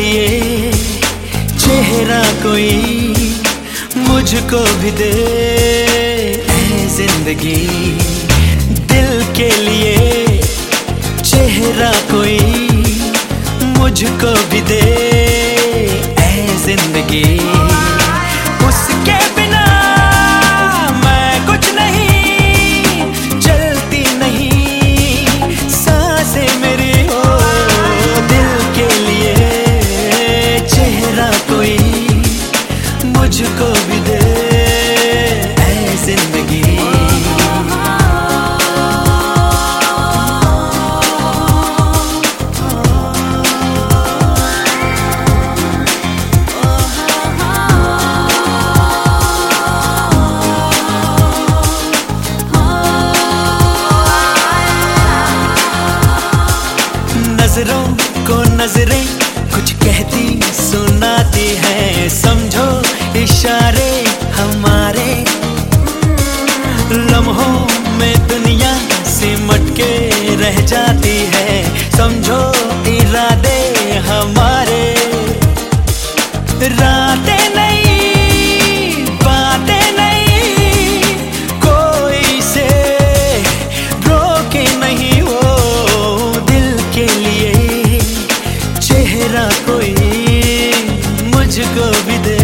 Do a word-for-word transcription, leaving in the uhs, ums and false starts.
लिए चेहरा कोई मुझको भी दे ऐ जिंदगी। दिल के लिए चेहरा कोई मुझको भी दे ऐ जिंदगी। उसके बिना मैं कुछ नहीं, चलती नहीं सांसें मेरी हो। दिल के लिए चेहरा कोई मुझको भी दे ऐ जिंदगी। नजरों को नजरें कुछ कहती सुनाती है, समझो इशारे हमारे। लम्हों में दुनिया सिमट के रह जाती है, समझो इरादे हमारे। रातें नहीं बातें नहीं कोई से रोके नहीं हो। दिल के लिए चेहरा कोई मुझको भी दे